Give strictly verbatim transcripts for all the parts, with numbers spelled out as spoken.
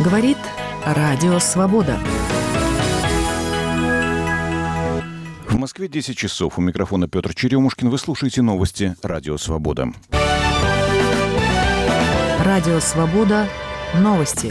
Говорит Радио Свобода. В Москве десять часов. У микрофона Петр Черемушкин. Вы слушаете новости Радио Свобода. Радио Свобода. Новости.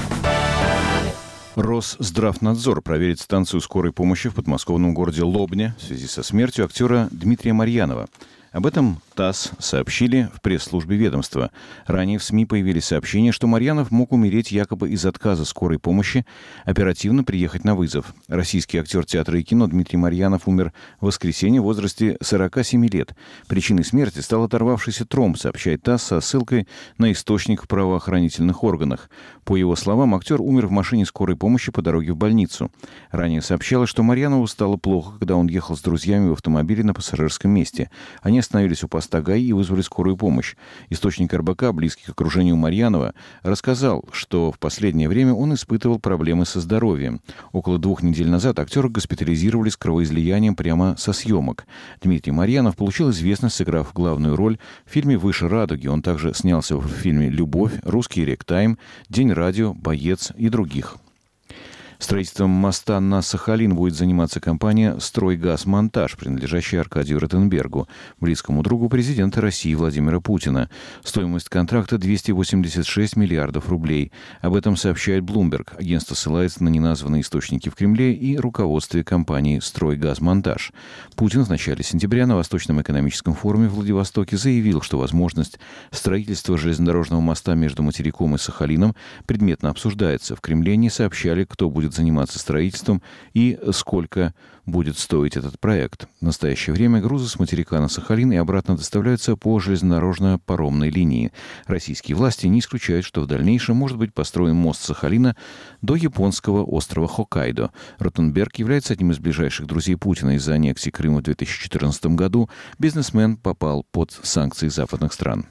Росздравнадзор проверит станцию скорой помощи в подмосковном городе Лобня в связи со смертью актера Дмитрия Марьянова. Об этом ТАСС сообщили в пресс-службе ведомства. Ранее в СМИ появились сообщения, что Марьянов мог умереть якобы из отказа скорой помощи оперативно приехать на вызов. Российский актер театра и кино Дмитрий Марьянов умер в воскресенье в возрасте сорока семи лет. Причиной смерти стал оторвавшийся тромб, сообщает ТАСС со ссылкой на источник в правоохранительных органах. По его словам, актер умер в машине скорой помощи по дороге в больницу. Ранее сообщалось, что Марьянову стало плохо, когда он ехал с друзьями в автомобиле на пассажирском месте. Они остановились у поста ГАИ и вызвали скорую помощь. Источник эр бэ ка, близкий к окружению Марьянова, рассказал, что в последнее время он испытывал проблемы со здоровьем. Около двух недель назад актера госпитализировали с кровоизлиянием прямо со съемок. Дмитрий Марьянов получил известность, сыграв главную роль в фильме «Выше радуги». Он также снялся в фильме «Любовь», «Русский регтайм», «День радио», «Боец» и других. Строительством моста на Сахалин будет заниматься компания «Стройгазмонтаж», принадлежащая Аркадию Ротенбергу, близкому другу президента России Владимира Путина. Стоимость контракта двести восемьдесят шесть миллиардов рублей. Об этом сообщает Bloomberg. Агентство ссылается на неназванные источники в Кремле и руководстве компании «Стройгазмонтаж». Путин в начале сентября на Восточном экономическом форуме в Владивостоке заявил, что возможность строительства железнодорожного моста между материком и Сахалином предметно обсуждается. В Кремле не сообщали, кто будет заниматься строительством и сколько будет стоить этот проект. В настоящее время грузы с материка на Сахалин и обратно доставляются по железнодорожно-паромной линии. Российские власти не исключают, что в дальнейшем может быть построен мост Сахалина до японского острова Хоккайдо. Ротенберг является одним из ближайших друзей Путина. Из-за аннексии Крыма в две тысячи четырнадцатом году бизнесмен попал под санкции западных стран.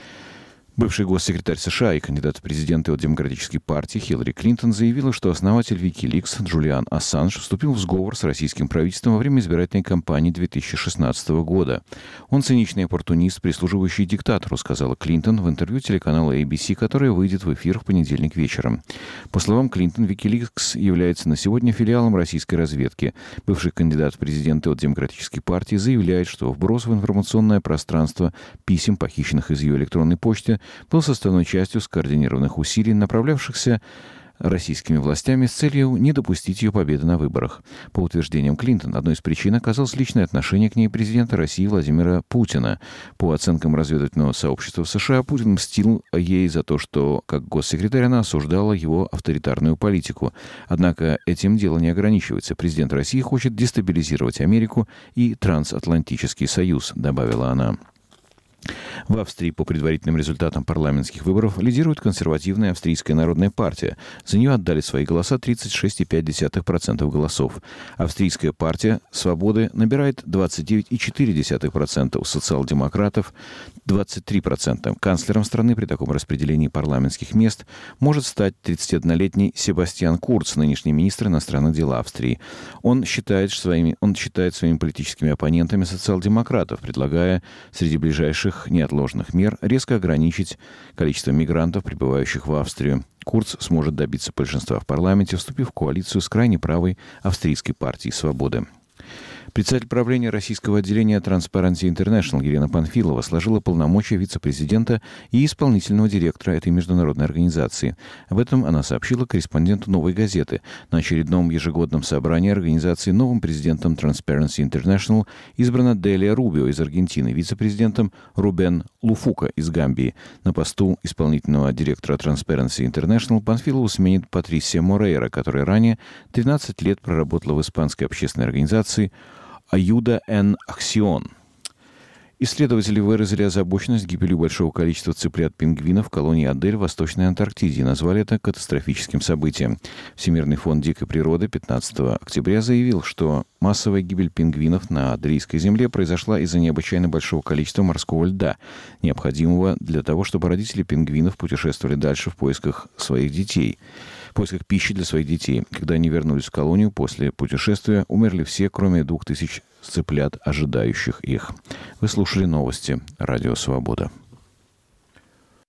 Бывший госсекретарь США и кандидат в президенты от Демократической партии Хиллари Клинтон заявила, что основатель Wikileaks Джулиан Ассанж вступил в сговор с российским правительством во время избирательной кампании две тысячи шестнадцатого года. «Он циничный оппортунист, прислуживающий диктатору», сказала Клинтон в интервью телеканала эй би си, которое выйдет в эфир в понедельник вечером. По словам Клинтон, Wikileaks является на сегодня филиалом российской разведки. Бывший кандидат в президенты от Демократической партии заявляет, что вброс в информационное пространство писем, похищенных из ее электронной почты, был составной частью скоординированных усилий, направлявшихся российскими властями с целью не допустить ее победы на выборах. По утверждениям Клинтон, одной из причин оказалось личное отношение к ней президента России Владимира Путина. По оценкам разведывательного сообщества в США, Путин мстил ей за то, что, как госсекретарь, она осуждала его авторитарную политику. Однако этим дело не ограничивается. Президент России хочет дестабилизировать Америку и трансатлантический союз, добавила она. В Австрии по предварительным результатам парламентских выборов лидирует консервативная Австрийская народная партия. За нее отдали свои голоса тридцать шесть целых пять десятых процента голосов. Австрийская партия «Свободы» набирает двадцать девять целых четыре десятых процента, у социал-демократов двадцать три процента. Канцлером страны при таком распределении парламентских мест может стать тридцатиоднолетний Себастьян Курц, нынешний министр иностранных дел Австрии. Он считает своими, он считает своими политическими оппонентами социал-демократов, предлагая среди ближайших неотложных мер резко ограничить количество мигрантов, прибывающих в Австрию. Курц сможет добиться большинства в парламенте, вступив в коалицию с крайне правой австрийской партией «Свободы». Председатель правления российского отделения Transparency International Елена Панфилова сложила полномочия вице-президента и исполнительного директора этой международной организации. Об этом она сообщила корреспонденту «Новой газеты». На очередном ежегодном собрании организации новым президентом Transparency International избрана Делия Рубио из Аргентины, вице-президентом Рубен Луфука из Гамбии. На посту исполнительного директора Transparency International Панфилову сменит Патрисия Морейра, которая ранее тринадцать лет проработала в испанской общественной организации «Аюда эн Аксион». Исследователи выразили озабоченность гибелью большого количества цыплят-пингвинов в колонии Адель в Восточной Антарктиде и назвали это катастрофическим событием. Всемирный фонд дикой природы пятнадцатого октября заявил, что массовая гибель пингвинов на Аделийской земле произошла из-за необычайно большого количества морского льда, необходимого для того, чтобы родители пингвинов путешествовали дальше в поисках своих детей. В поисках пищи для своих детей. Когда они вернулись в колонию после путешествия, умерли все, кроме двух тысяч цыплят, ожидающих их. Вы слушали новости Радио Свобода.